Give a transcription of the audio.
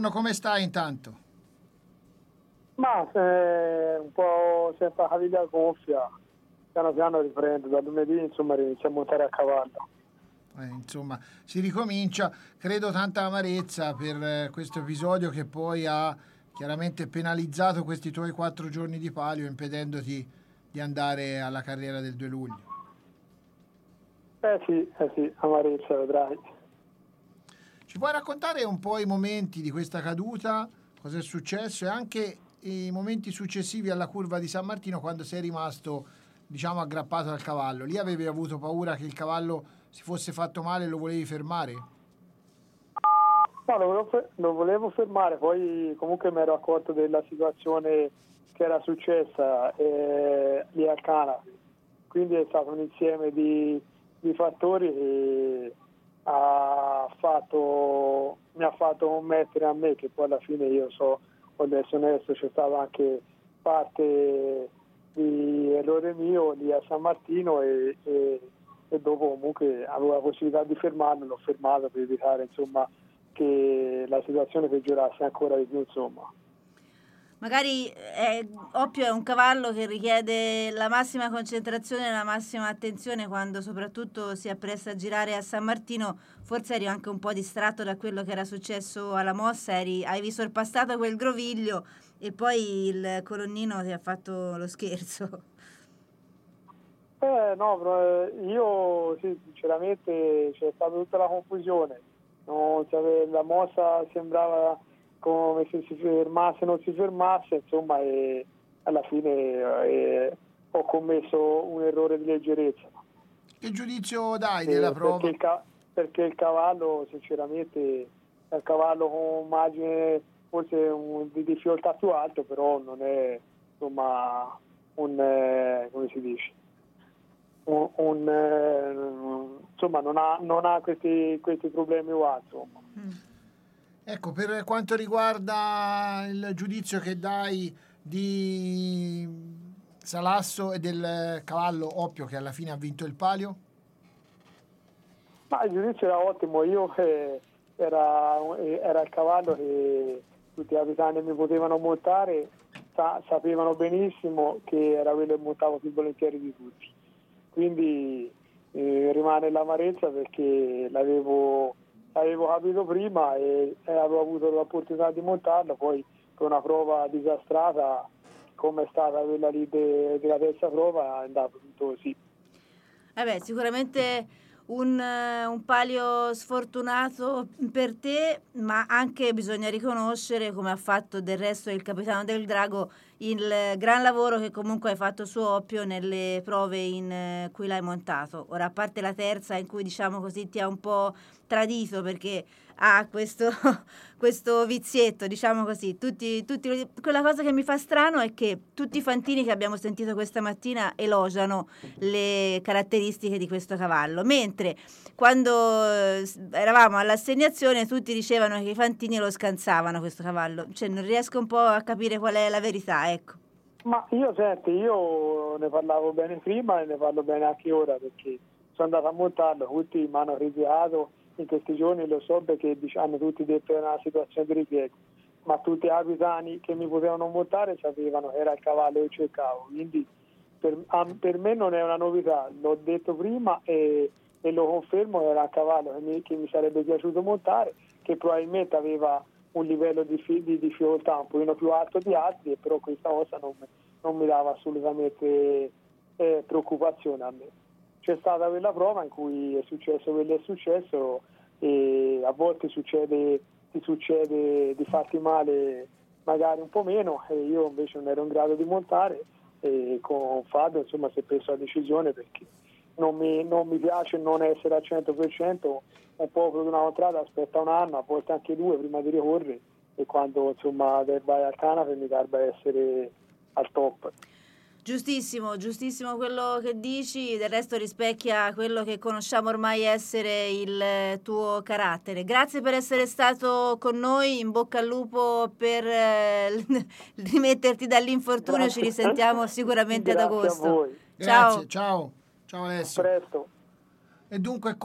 buongiorno, come stai intanto? Ma un po' sempre caviglia gonfia, piano piano riprendo, da lunedì insomma inizio a montare a cavallo. Insomma, si ricomincia, credo tanta amarezza per questo episodio che poi ha chiaramente penalizzato questi tuoi 4 giorni di palio impedendoti di andare alla carriera del 2 luglio. Sì, amarezza, vedrai. Ci puoi raccontare un po' i momenti di questa caduta, cosa è successo e anche i momenti successivi alla curva di San Martino quando sei rimasto, diciamo, aggrappato al cavallo? Lì avevi avuto paura che il cavallo si fosse fatto male e lo volevi fermare? No, lo volevo fermare, poi comunque mi ero accorto della situazione che era successa lì a Canave. Quindi è stato un insieme di fattori che mi ha fatto mettere a me, che poi alla fine io voglio essere onesto, c'è stata anche parte di errore mio lì a San Martino e dopo comunque avevo la possibilità di fermarlo, l'ho fermato per evitare insomma che la situazione peggiorasse ancora di più, insomma. Magari Oppio è un cavallo che richiede la massima concentrazione e la massima attenzione quando soprattutto si appresta a girare a San Martino. Forse eri anche un po' distratto da quello che era successo alla mossa, avevi sorpassato quel groviglio e poi il colonnino ti ha fatto lo scherzo. No, però, io sì, sinceramente c'è stata tutta la confusione. La mossa sembrava come se si fermasse, non si fermasse, insomma, e alla fine ho commesso un errore di leggerezza. Che giudizio dai della prova? Perché il cavallo, sinceramente, è un cavallo con margine forse di difficoltà più alto, però non è, insomma, come si dice? Insomma non ha questi problemi qua, insomma. Ecco, per quanto riguarda il giudizio che dai di Salasso e del cavallo Oppio che alla fine ha vinto il palio? Ma il giudizio era ottimo, era il cavallo che tutti gli abitanti mi potevano montare, sapevano benissimo che era quello che montavo più volentieri di tutti. Quindi rimane l'amarezza perché l'avevo capito prima e avevo avuto l'opportunità di montarlo, poi per una prova disastrata come è stata quella lì della terza prova è andato tutto così. Sicuramente un palio sfortunato per te, ma anche bisogna riconoscere, come ha fatto del resto il capitano del Drago, il gran lavoro che comunque hai fatto su Oppio nelle prove in cui l'hai montato. Ora, a parte la terza in cui, diciamo così, ti ha un po' tradito perché ha questo vizietto, diciamo così. Quella cosa che mi fa strano è che tutti i fantini che abbiamo sentito questa mattina elogiano le caratteristiche di questo cavallo, mentre quando eravamo all'assegnazione tutti dicevano che i fantini lo scansavano questo cavallo. Cioè non riesco un po' a capire qual è la verità, ecco. Ma io ne parlavo bene prima e ne parlo bene anche ora perché sono andato a montarlo, tutti mi hanno criticato in questi giorni, lo so perché hanno tutti detto che era una situazione di ripiego, ma tutti gli abitani che mi potevano montare sapevano che era il cavallo che cercavo, quindi per me non è una novità, l'ho detto prima e lo confermo, era un cavallo che mi sarebbe piaciuto montare, che probabilmente aveva un livello di difficoltà un pochino più alto di altri, però questa cosa non mi dava assolutamente preoccupazione a me. C'è stata quella prova in cui è successo quello che è successo e a volte ti succede di farti male magari un po' meno e io invece non ero in grado di montare e con Fabio insomma si è preso la decisione perché non mi piace non essere al 100%, un po' per una contrada aspetta un anno, a volte anche 2 prima di ricorrere e quando insomma vai al canapé mi garba essere al top. Giustissimo quello che dici, del resto rispecchia quello che conosciamo ormai essere il tuo carattere. Grazie per essere stato con noi, in bocca al lupo per rimetterti dall'infortunio, Grazie. Ci risentiamo sicuramente ad agosto. A voi. Grazie, ciao Alessio. A presto. E dunque